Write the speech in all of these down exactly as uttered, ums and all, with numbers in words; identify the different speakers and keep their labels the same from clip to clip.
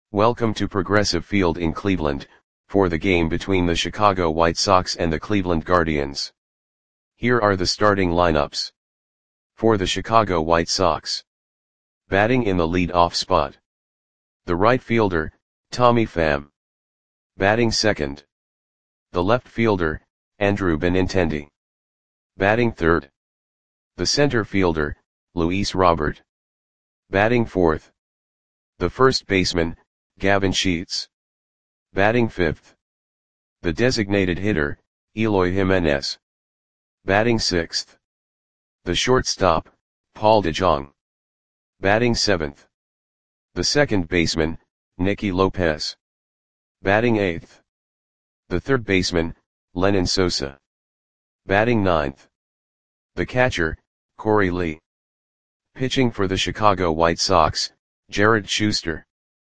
Speaker 1: Welcome to Progressive Field in Cleveland, for the game between the Chicago White Sox and the Cleveland Guardians. Here are the starting lineups. For the Chicago White Sox. Batting in the lead-off spot. The right fielder, Tommy Pham. Batting second. The left fielder, Andrew Benintendi. Batting third. The center fielder, Luis Robert. Batting fourth. The first baseman, Gavin Sheets. Batting fifth. The designated hitter, Eloy Jimenez. Batting sixth. The shortstop, Paul DeJong. Batting seventh. The second baseman, Nicky Lopez. Batting eighth. The third baseman, Lenyn Sosa. Batting ninth. The catcher, Korey Lee. Pitching for the Chicago White Sox, Jared Schuster.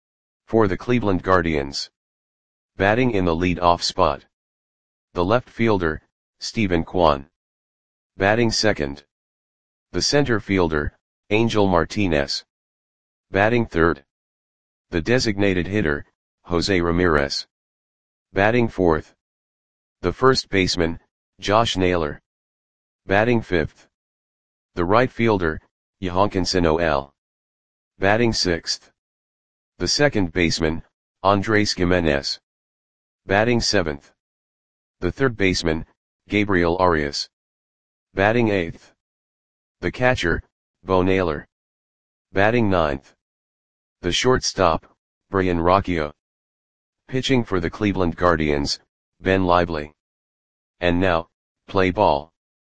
Speaker 1: For the Cleveland Guardians. Batting in the lead-off spot. The left fielder, Steven Kwan. Batting second. The center fielder, Angel Martinez. Batting third. The designated hitter, Jose Ramirez. Batting fourth. The first baseman, Josh Naylor. Batting fifth. The right fielder, Yehonkson Noel. Batting sixth. The second baseman, Andres Gimenez. Batting seventh. The third baseman, Gabriel Arias. Batting eighth. The catcher, Bo Naylor. Batting ninth. The shortstop, Brayan Rocchio. Pitching for the Cleveland Guardians, Ben Lively. And now, play ball.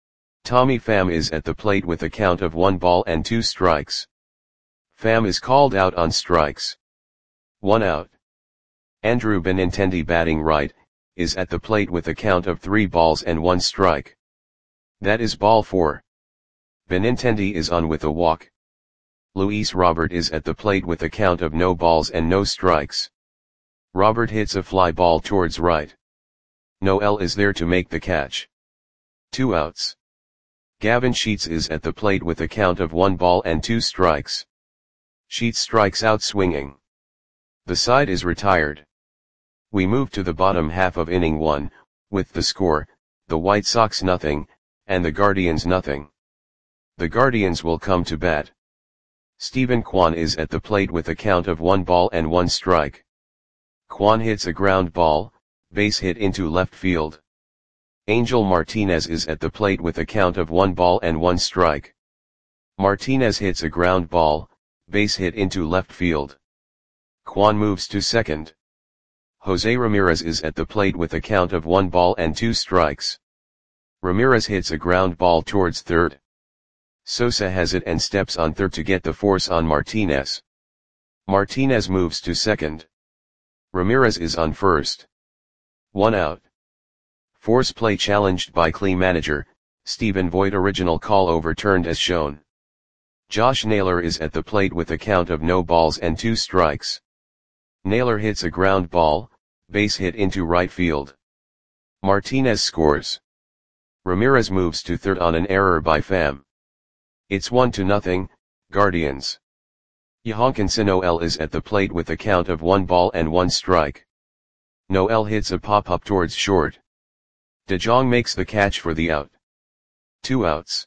Speaker 1: Tommy Pham is at the plate with a count of one ball and two strikes. Pham is called out on strikes. One out. Andrew Benintendi, batting right, is at the plate with a count of three balls and one strike. That is ball four. Benintendi is on with a walk. Luis Robert is at the plate with a count of no balls and no strikes. Robert hits a fly ball towards right. Noel is there to make the catch. Two outs. Gavin Sheets is at the plate with a count of one ball and two strikes. Sheets strikes out swinging. The side is retired. We move to the bottom half of inning one, with the score, the White Sox nothing, and the Guardians nothing. The Guardians will come to bat. Steven Kwan is at the plate with a count of one ball and one strike. Kwan hits a ground ball, base hit into left field. Angel Martinez is at the plate with a count of one ball and one strike. Martinez hits a ground ball, base hit into left field. Kwan moves to second. Jose Ramirez is at the plate with a count of one ball and two strikes. Ramirez hits a ground ball towards third. Sosa has it and steps on third to get the force on Martinez. Martinez moves to second. Ramirez is on first. One out. Force play challenged by Clee manager, Stephen Voigt. Original call overturned as shown. Josh Naylor is at the plate with a count of no balls and two strikes. Naylor hits a ground ball, base hit into right field. Martinez scores. Ramirez moves to third on an error by Pham. It's one to nothing, Guardians. Yehonkson Noel is at the plate with a count of one ball and one strike. Noel hits a pop-up towards short. DeJong makes the catch for the out. Two outs.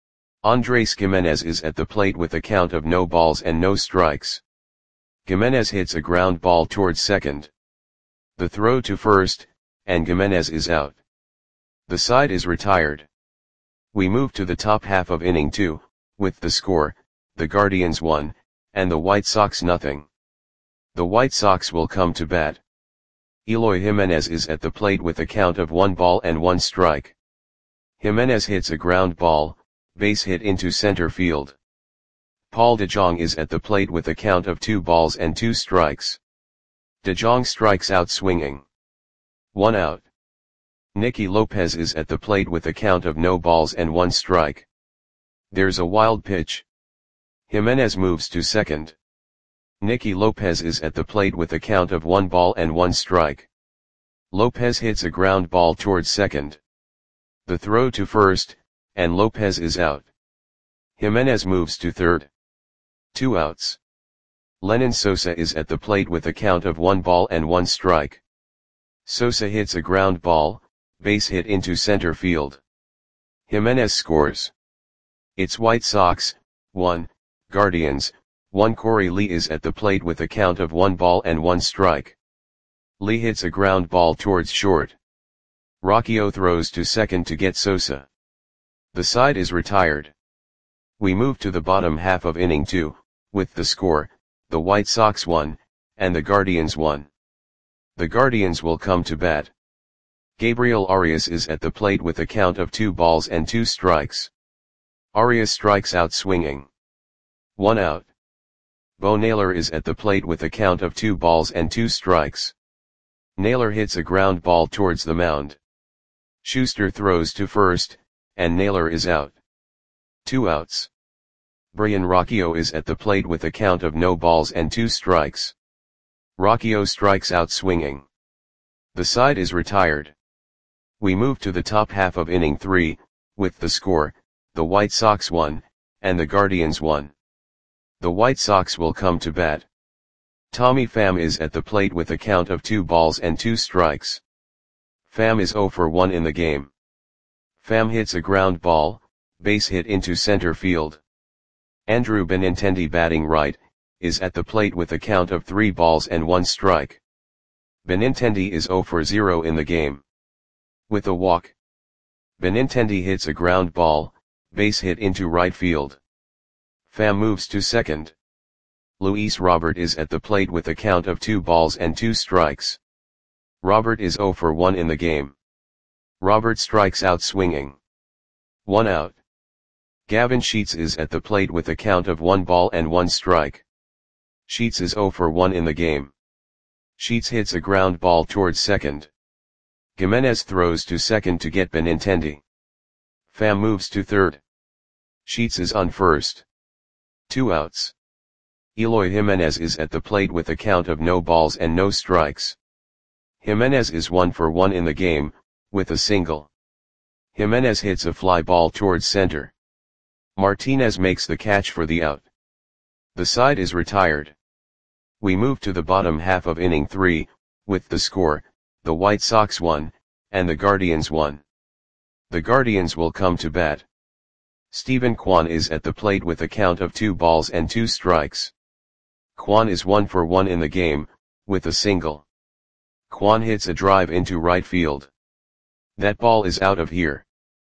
Speaker 1: Andres Gimenez is at the plate with a count of no balls and no strikes. Gimenez hits a ground ball towards second. The throw to first, and Gimenez is out. The side is retired. We move to the top half of inning two, with the score, the Guardians one, and the White Sox nothing. The White Sox will come to bat. Eloy Jimenez is at the plate with a count of one ball and one strike. Jimenez hits a ground ball, base hit into center field. Paul DeJong is at the plate with a count of two balls and two strikes. DeJong strikes out swinging. One out. Nicky Lopez is at the plate with a count of no balls and one strike. There's a wild pitch. Jimenez moves to second. Nicky Lopez is at the plate with a count of one ball and one strike. Lopez hits a ground ball towards second. The throw to first, and Lopez is out. Jimenez moves to third. Two outs. Lenin Sosa is at the plate with a count of one ball and one strike. Sosa hits a ground ball, base hit into center field. Jimenez scores. It's White Sox, one, Guardians, one. Corey Lee is at the plate with a count of one ball and one strike. Lee hits a ground ball towards short. Rocchio throws to second to get Sosa. The side is retired. We move to the bottom half of inning two, with the score, the White Sox won, and the Guardians won. The Guardians will come to bat. Gabriel Arias is at the plate with a count of two balls and two strikes. Arias strikes out swinging. One out. Bo Naylor is at the plate with a count of two balls and two strikes. Naylor hits a ground ball towards the mound. Schuster throws to first, and Naylor is out. Two outs. Brian Rocchio is at the plate with a count of no balls and two strikes. Rocchio strikes out swinging. The side is retired. We move to the top half of inning three, with the score, the White Sox won, and the Guardians won. The White Sox will come to bat. Tommy Pham is at the plate with a count of two balls and two strikes. Pham is zero for one in the game. Pham hits a ground ball, base hit into center field. Andrew Benintendi, batting right, is at the plate with a count of three balls and one strike. Benintendi is zero for zero in the game. With a walk, Benintendi hits a ground ball, base hit into right field. Pham moves to second. Luis Robert is at the plate with a count of two balls and two strikes. Robert is zero for one in the game. Robert strikes out swinging. One out. Gavin Sheets is at the plate with a count of one ball and one strike. Sheets is zero for one in the game. Sheets hits a ground ball towards second. Gimenez throws to second to get Benintendi. Pham moves to third. Sheets is on first. Two outs. Eloy Jimenez is at the plate with a count of no balls and no strikes. Jimenez is one for one in the game, with a single. Jimenez hits a fly ball towards center. Martinez makes the catch for the out. The side is retired. We move to the bottom half of inning three, with the score, the White Sox won, and the Guardians won. The Guardians will come to bat. Stephen Kwan is at the plate with a count of two balls and two strikes. Kwan is one for one in the game, with a single. Kwan hits a drive into right field. That ball is out of here.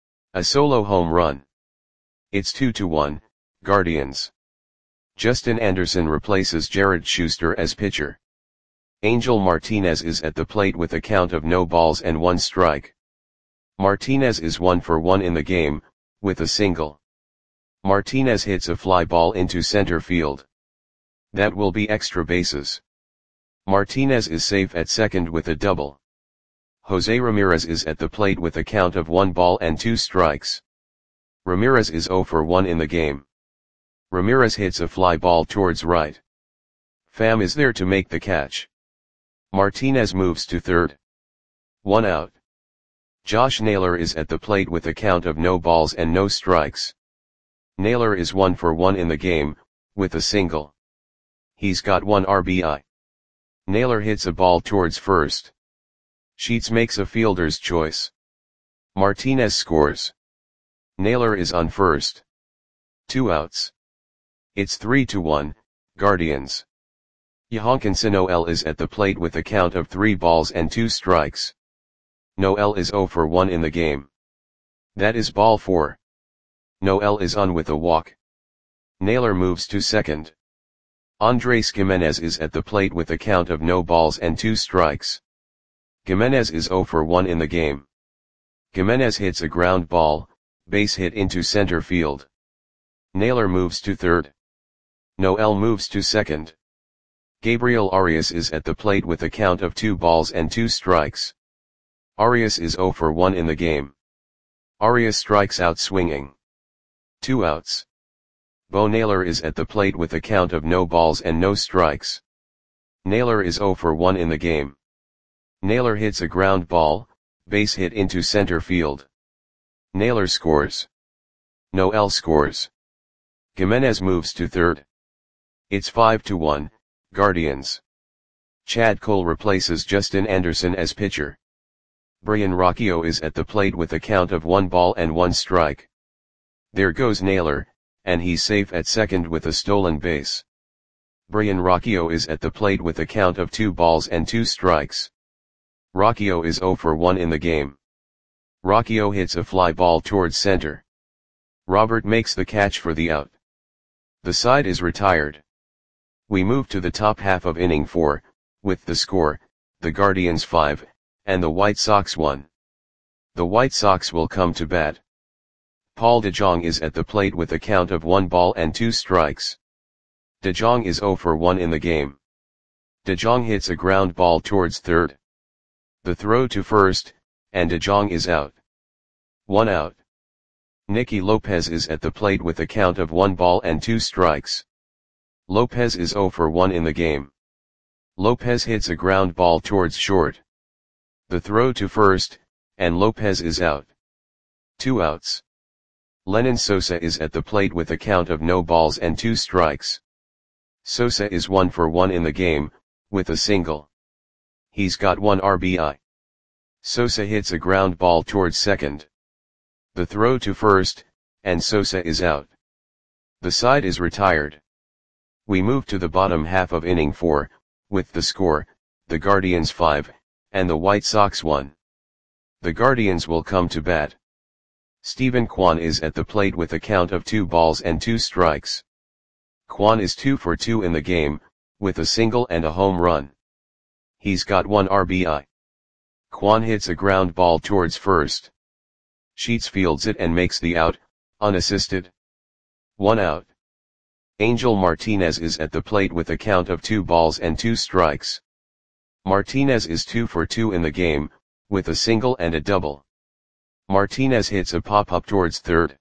Speaker 1: A solo home run. It's two to one, Guardians. Justin Anderson replaces Jared Schuster as pitcher. Angel Martinez is at the plate with a count of no balls and one strike. Martinez is one for one in the game, with a single. Martinez hits a fly ball into center field. That will be extra bases. Martinez is safe at second with a double. Jose Ramirez is at the plate with a count of one ball and two strikes. Ramirez is zero for one in the game. Ramirez hits a fly ball towards right. Pham is there to make the catch. Martinez moves to third. One out. Josh Naylor is at the plate with a count of no balls and no strikes. Naylor is one for one in the game, with a single. He's got one R B I. Naylor hits a ball towards first. Sheets makes a fielder's choice. Martinez scores. Naylor is on first. Two outs. It's three to one, Guardians. Yohankinson Noel is at the plate with a count of three balls and two strikes. Noel is zero for one in the game. That is ball four. Noel is on with a walk. Naylor moves to second. Andres Gimenez is at the plate with a count of no balls and two strikes. Gimenez is zero for one in the game. Gimenez hits a ground ball, base hit into center field. Naylor moves to third. Noel moves to second. Gabriel Arias is at the plate with a count of two balls and two strikes. Arias is zero for one in the game. Arias strikes out swinging. Two outs. Bo Naylor is at the plate with a count of no balls and no strikes. Naylor is zero for one in the game. Naylor hits a ground ball, base hit into center field. Naylor scores. Noel scores. Gimenez moves to third. It's five to one, Guardians. Chad Cole replaces Justin Anderson as pitcher. Brayan Rocchio is at the plate with a count of one ball and one strike. There goes Naylor, and he's safe at second with a stolen base. Brayan Rocchio is at the plate with a count of two balls and two strikes. Rocchio is oh for one in the game. Rocchio hits a fly ball towards center. Robert makes the catch for the out. The side is retired. We move to the top half of inning four, with the score, the Guardians five, and the White Sox one. The White Sox will come to bat. Paul DeJong is at the plate with a count of one ball and two strikes. DeJong is oh for one in the game. DeJong hits a ground ball towards third. The throw to first, and DeJong is out. One out. Nicky Lopez is at the plate with a count of one ball and two strikes. Lopez is oh for one in the game. Lopez hits a ground ball towards short. The throw to first, and Lopez is out. Two outs. Lenyn Sosa is at the plate with a count of no balls and two strikes. Sosa is one for one in the game, with a single. He's got one R B I. Sosa hits a ground ball towards second. The throw to first, and Sosa is out. The side is retired. We move to the bottom half of inning four, with the score, the Guardians five, and the White Sox one. The Guardians will come to bat. Steven Kwan is at the plate with a count of two balls and two strikes. Kwan is two for two in the game, with a single and a home run. He's got one R B I. Kwan hits a ground ball towards first. Sheets fields it and makes the out, unassisted. One out. Angel Martinez is at the plate with a count of two balls and two strikes. Martinez is two for two in the game, with a single and a double. Martinez hits a pop-up towards third.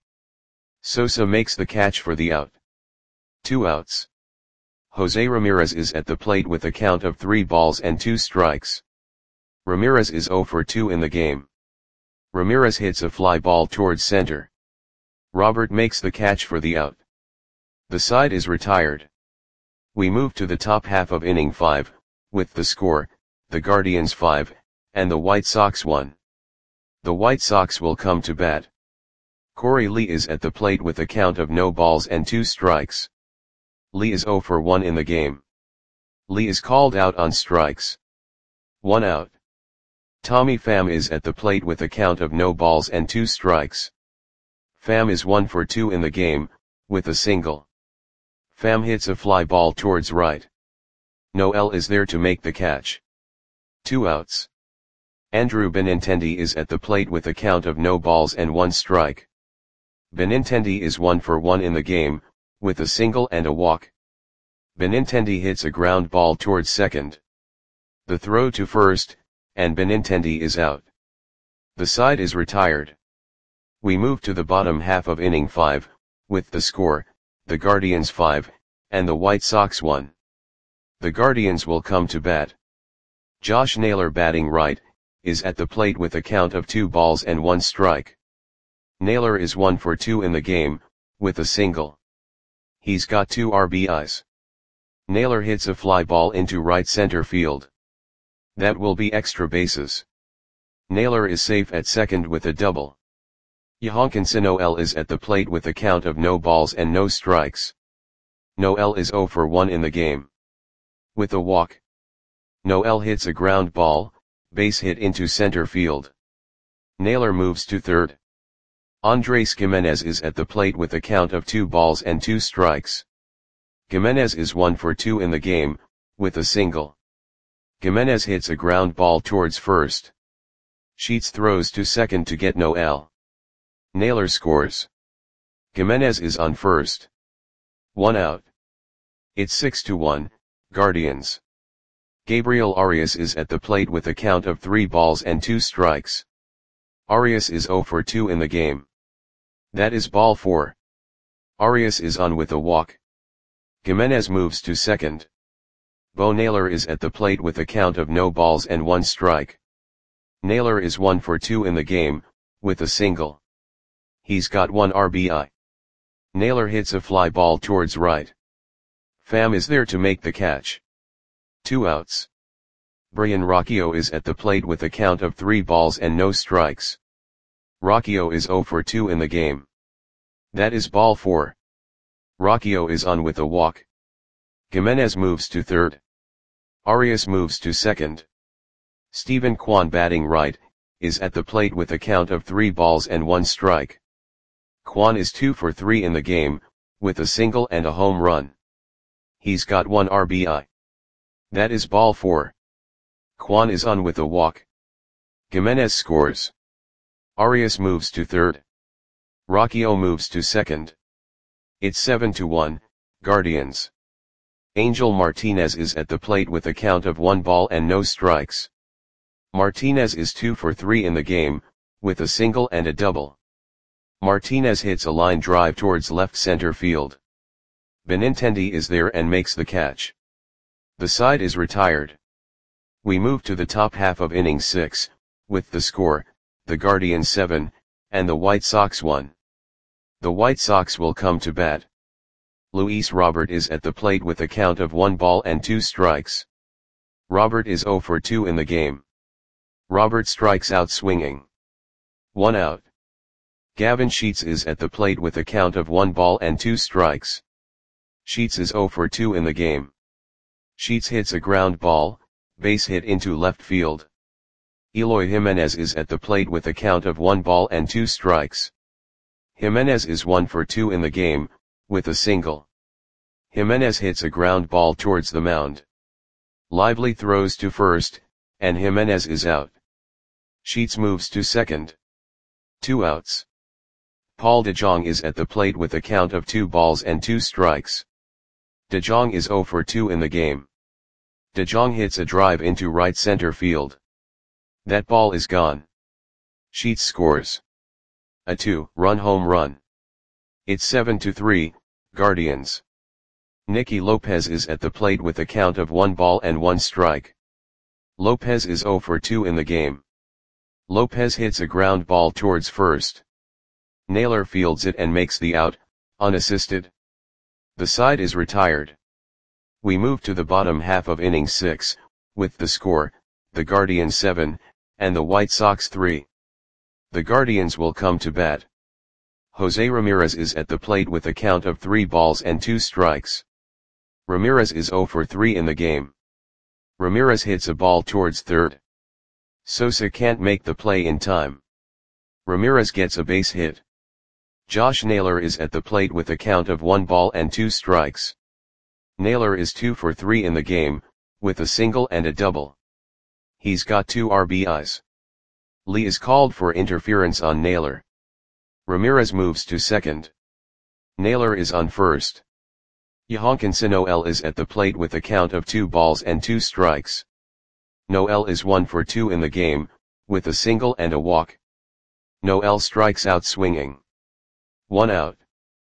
Speaker 1: Sosa makes the catch for the out. Two outs. Jose Ramirez is at the plate with a count of three balls and two strikes. Ramirez is oh for two in the game. Ramirez hits a fly ball towards center. Robert makes the catch for the out. The side is retired. We move to the top half of inning five, with the score, the Guardians five, and the White Sox one. The White Sox will come to bat. Corey Lee is at the plate with a count of no balls and two strikes. Lee is oh for one in the game. Lee is called out on strikes. One out. Tommy Pham is at the plate with a count of no balls and two strikes. Pham is one for two in the game, with a single. Pham hits a fly ball towards right. Noel is there to make the catch. Two outs. Andrew Benintendi is at the plate with a count of no balls and one strike. Benintendi is one for one in the game, with a single and a walk. Benintendi hits a ground ball towards second. The throw to first, and Benintendi is out. The side is retired. We move to the bottom half of inning five, with the score, the Guardians five, and the White Sox one. The Guardians will come to bat. Josh Naylor, batting right, is at the plate with a count of two balls and one strike. Naylor is one for two in the game, with a single. He's got two R B Is. Naylor hits a fly ball into right center field. That will be extra bases. Naylor is safe at second with a double. Yohankinson Noel is at the plate with a count of no balls and no strikes. Noel is oh for one in the game. With a walk. Noel hits a ground ball, base hit into center field. Naylor moves to third. Andres Gimenez is at the plate with a count of two balls and two strikes. Gimenez is one for two in the game, with a single. Gimenez hits a ground ball towards first. Sheets throws to second to get Noel. Naylor scores. Gimenez is on first. One out. It's six to one, Guardians. Gabriel Arias is at the plate with a count of three balls and two strikes. Arias is oh for two in the game. That is ball four. Arias is on with a walk. Gimenez moves to second. Bo Naylor is at the plate with a count of no balls and one strike. Naylor is one for two in the game, with a single. He's got one R B I. Naylor hits a fly ball towards right. Pham is there to make the catch. Two outs. Brian Rocchio is at the plate with a count of three balls and no strikes. Rocchio is oh for two in the game. That is ball four. Rocchio is on with a walk. Gimenez moves to third. Arias moves to second. Stephen Kwan, batting right, is at the plate with a count of three balls and one strike. Kwan is two for three in the game, with a single and a home run. He's got one R B I. That is ball four. Kwan is on with a walk. Gimenez scores. Arias moves to third. Rocchio moves to second. It's seven to one, Guardians. Angel Martinez is at the plate with a count of one ball and no strikes. Martinez is two for three in the game, with a single and a double. Martinez hits a line drive towards left center field. Benintendi is there and makes the catch. The side is retired. We move to the top half of inning six, with the score, the Guardians seven, and the White Sox one. The White Sox will come to bat. Luis Robert is at the plate with a count of one ball and two strikes. Robert is oh for two in the game. Robert strikes out swinging. One out. Gavin Sheets is at the plate with a count of one ball and two strikes. Sheets is oh for two in the game. Sheets hits a ground ball, base hit into left field. Eloy Jimenez is at the plate with a count of one ball and two strikes. Jimenez is one for two in the game, with a single. Jimenez hits a ground ball towards the mound. Lively throws to first, and Jimenez is out. Sheets moves to second. Two outs. Paul DeJong is at the plate with a count of two balls and two strikes. DeJong is oh for two in the game. DeJong hits a drive into right center field. That ball is gone. Sheets scores. A two-run home run. It's seven to three, Guardians. Nicky Lopez is at the plate with a count of one ball and one strike. Lopez is oh for two in the game. Lopez hits a ground ball towards first. Naylor fields it and makes the out, unassisted. The side is retired. We move to the bottom half of inning six, with the score, the Guardians seven, and the White Sox three. The Guardians will come to bat. Jose Ramirez is at the plate with a count of three balls and two strikes. Ramirez is oh for three in the game. Ramirez hits a ball towards third. Sosa can't make the play in time. Ramirez gets a base hit. Josh Naylor is at the plate with a count of one ball and two strikes. Naylor is two for three in the game, with a single and a double. He's got two R B Is. Lee is called for interference on Naylor. Ramirez moves to second. Naylor is on first. Yohankinson Noel is at the plate with a count of two balls and two strikes. Noel is one for two in the game, with a single and a walk. Noel strikes out swinging. One out.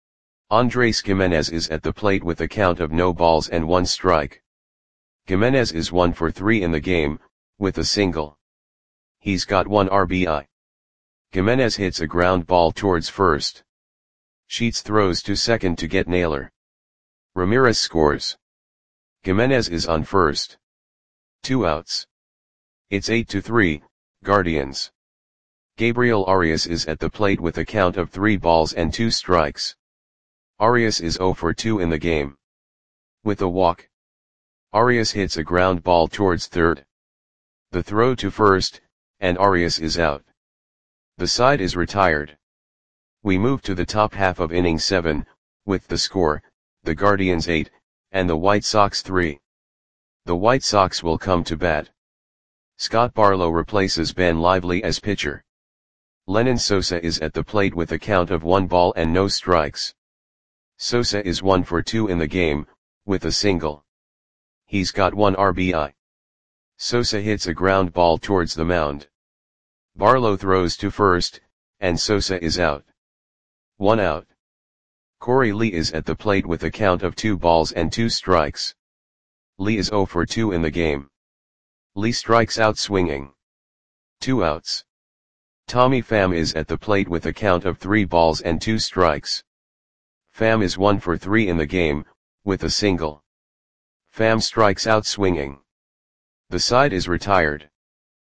Speaker 1: Andres Gimenez is at the plate with a count of no balls and one strike. Gimenez is one for three in the game, with a single. He's got one R B I. Gimenez hits a ground ball towards first. Sheets throws to second to get Naylor. Ramirez scores. Gimenez is on first. Two outs. It's eight to three, Guardians. Gabriel Arias is at the plate with a count of three balls and two strikes. Arias is oh for two in the game. With a walk. Arias hits a ground ball towards third. The throw to first, and Arias is out. The side is retired. We move to the top half of inning seven, with the score, the Guardians eight, and the White Sox three. The White Sox will come to bat. Scott Barlow replaces Ben Lively as pitcher. Lenyn Sosa is at the plate with a count of one ball and no strikes. Sosa is one for two in the game, with a single. He's got one R B I. Sosa hits a ground ball towards the mound. Barlow throws to first, and Sosa is out. One out. Corey Lee is at the plate with a count of two balls and two strikes. Lee is oh for two in the game. Lee strikes out swinging. Two outs. Tommy Pham is at the plate with a count of three balls and two strikes. Pham is one for three in the game, with a single. Pham strikes out swinging. The side is retired.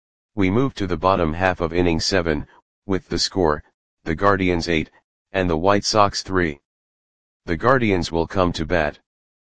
Speaker 1: We move to the bottom half of inning seven, with the score, the Guardians eight, and the White Sox three. The Guardians will come to bat.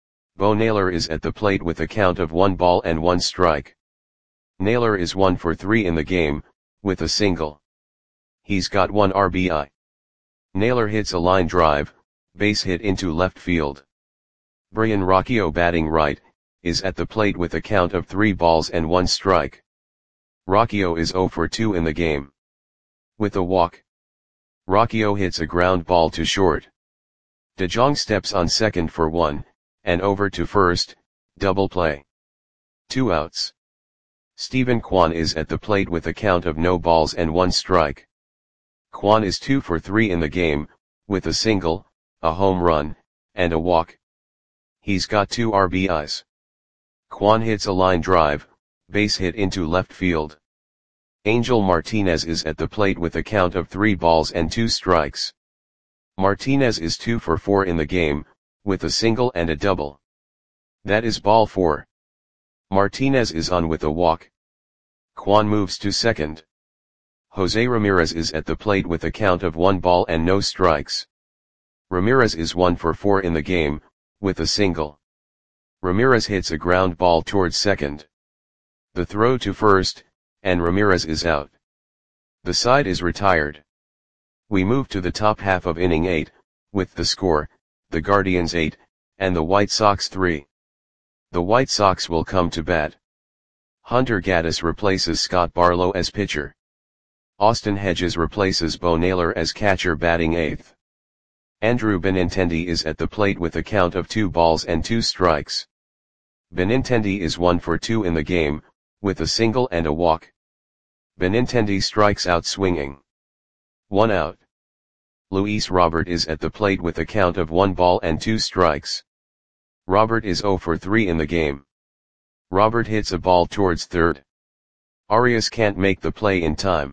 Speaker 1: Bo Naylor is at the plate with a count of one ball and one strike. Naylor is one for three in the game, with a single. He's got one R B I. Naylor hits a line drive, base hit into left field. Brayan Rocchio, batting right, is at the plate with a count of three balls and one strike. Rocchio is zero for two in the game. With a walk. Rocchio hits a ground ball to short. DeJong steps on second for one, and over to first, double play. Two outs. Stephen Kwan is at the plate with a count of no balls and one strike. Kwan is two for three in the game, with a single, a home run, and a walk. He's got two R B Is. Kwan hits a line drive, base hit into left field. Angel Martinez is at the plate with a count of three balls and two strikes. Martinez is two for four in the game, with a single and a double. That is ball four. Martinez is on with a walk. Kwan moves to second. Jose Ramirez is at the plate with a count of one ball and no strikes. Ramirez is one for four in the game, with a single. Ramirez hits a ground ball towards second. The throw to first, and Ramirez is out. The side is retired. We move to the top half of inning eight, with the score, the Guardians eight, and the White Sox three. The White Sox will come to bat. Hunter Gaddis replaces Scott Barlow as pitcher. Austin Hedges replaces Bo Naylor as catcher, batting eighth. Andrew Benintendi is at the plate with a count of two balls and two strikes. Benintendi is one for two in the game, with a single and a walk. Benintendi strikes out swinging. One out. Luis Robert is at the plate with a count of one ball and two strikes. Robert is zero for three in the game. Robert hits a ball towards third. Arias can't make the play in time.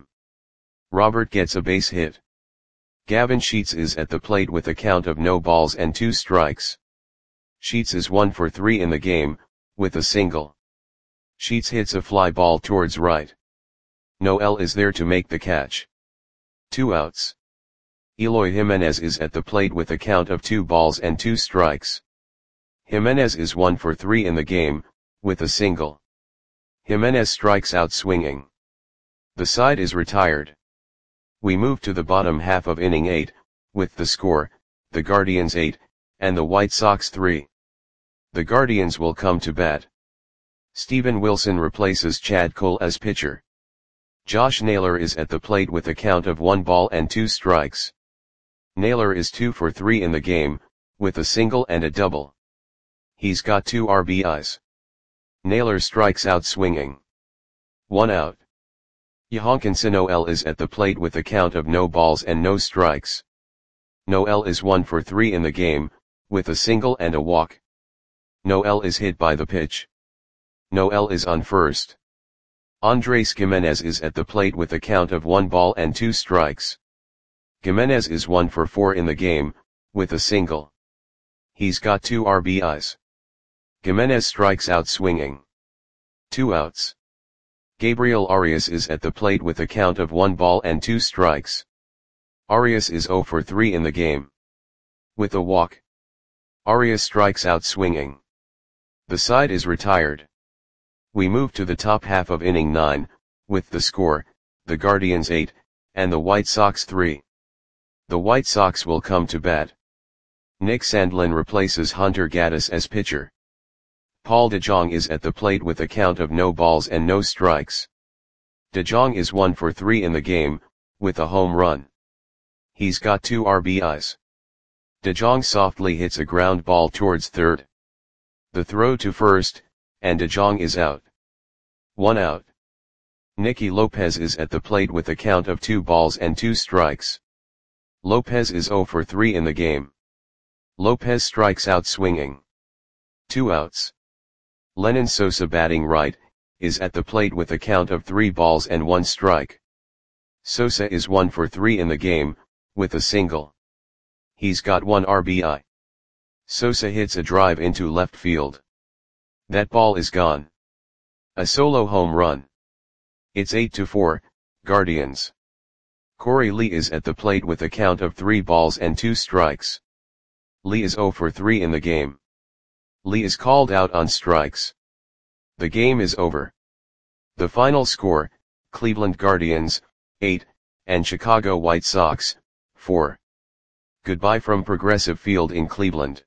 Speaker 1: Robert gets a base hit. Gavin Sheets is at the plate with a count of no balls and two strikes. Sheets is one for three in the game, with a single. Sheets hits a fly ball towards right. Noel is there to make the catch. Two outs. Eloy Jimenez is at the plate with a count of two balls and two strikes. Jimenez is one for three in the game, with a single. Jimenez strikes out swinging. The side is retired. We move to the bottom half of inning eight, with the score, the Guardians eight, and the White Sox three. The Guardians will come to bat. Steven Wilson replaces Chad Cole as pitcher. Josh Naylor is at the plate with a count of one ball and two strikes. Naylor is two for three in the game, with a single and a double. He's got two R B Is. Naylor strikes out swinging. One out. Yohankinson Noel is at the plate with a count of no balls and no strikes. Noel is one for three in the game, with a single and a walk. Noel is hit by the pitch. Noel is on first. Andres Gimenez is at the plate with a count of one ball and two strikes. Gimenez is one for four in the game, with a single. He's got two R B Is. Gimenez strikes out swinging. Two outs. Gabriel Arias is at the plate with a count of one ball and two strikes. Arias is zero for three in the game. With a walk. Arias strikes out swinging. The side is retired. We move to the top half of inning nine, with the score, the Guardians eight, and the White Sox three. The White Sox will come to bat. Nick Sandlin replaces Hunter Gaddis as pitcher. Paul DeJong is at the plate with a count of no balls and no strikes. DeJong is one for three in the game, with a home run. He's got two R B Is. DeJong softly hits a ground ball towards third. The throw to first, and DeJong is out. One out. Nicky Lopez is at the plate with a count of two balls and two strikes. Lopez is zero for three in the game. Lopez strikes out swinging. Two outs. Lenyn Sosa, batting right, is at the plate with a count of three balls and one strike. Sosa is one for three in the game, with a single. He's got one R B I. Sosa hits a drive into left field. That ball is gone. A solo home run. It's eight to four, Guardians. Korey Lee is at the plate with a count of three balls and two strikes. Lee is zero for three in the game. Lee is called out on strikes. The game is over. The final score, Cleveland Guardians, eight, and Chicago White Sox, four. Goodbye from Progressive Field in Cleveland.